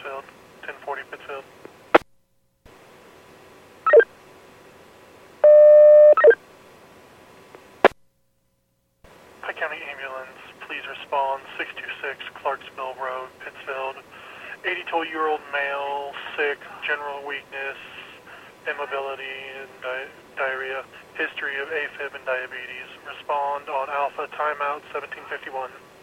Pittsfield. 1040 Pittsfield. Pike County Ambulance, please respond. 626 Clarksville Road, Pittsfield. 82-year-old male, sick, general weakness, immobility, and diarrhea. History of AFib and diabetes. Respond on Alpha, timeout 1751.